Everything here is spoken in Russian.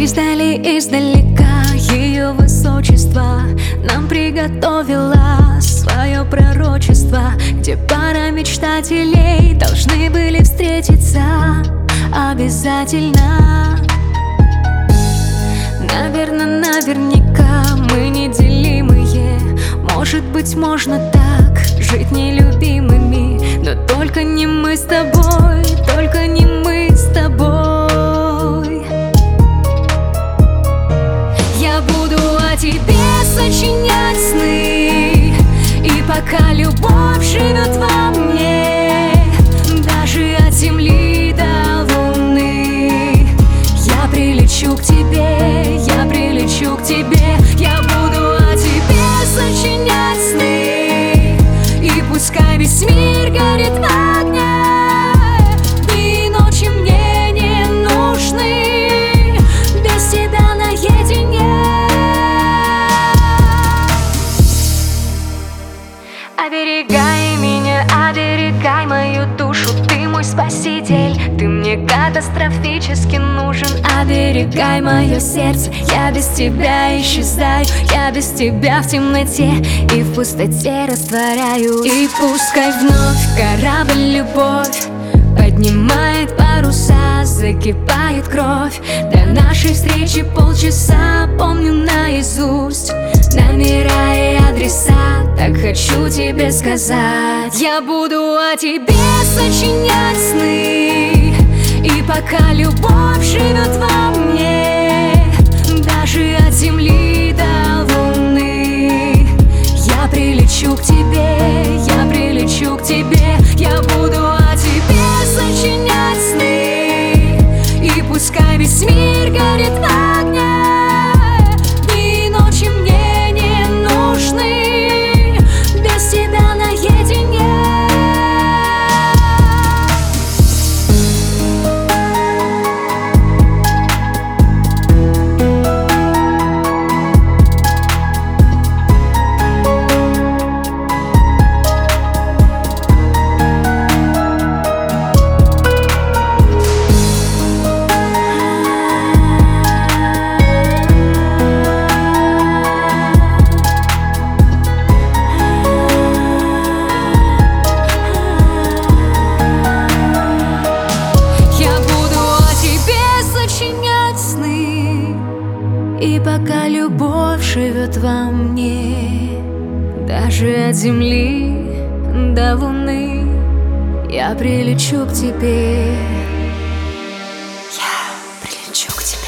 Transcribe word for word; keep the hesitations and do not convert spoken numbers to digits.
Издали, издалека ее высочество нам приготовила свое пророчество, где пара мечтателей должны были встретиться обязательно. Наверно, наверняка мы неделимые. Может быть, можно так жить нелюбимыми, но только не мы с тобой, только не мы с тобой. Я буду о тебе сочинять сны, и пока любовь живет во мне, даже от земли до луны, я прилечу к тебе, я прилечу к тебе. Я буду о тебе сочинять сны, и пускай весь мир горит в огне, дни и ночи мне не нужны, без тебя наедине. Оберегай меня, оберегай мою душу, ты мой спаситель, ты мне катастрофически нужен. Оберегай мое сердце, я без тебя исчезаю, я без тебя в темноте и в пустоте растворяю. И пускай вновь корабль любовь поднимает паруса, закипает кровь. До нашей встречи полчаса, помню наизусть номера и адреса, так хочу тебе сказать. Я буду о тебе сочинять сны, и пока любовь живет во мне, даже от земли до луны, я прилечу к тебе, я прилечу к тебе. Я буду о тебе сочинять сны, и пускай весь мир горит в огне, дни и ночи мне не нужны, без тебя наедине. И пока любовь живет во мне, даже от земли до луны, я прилечу к тебе. Я прилечу к тебе.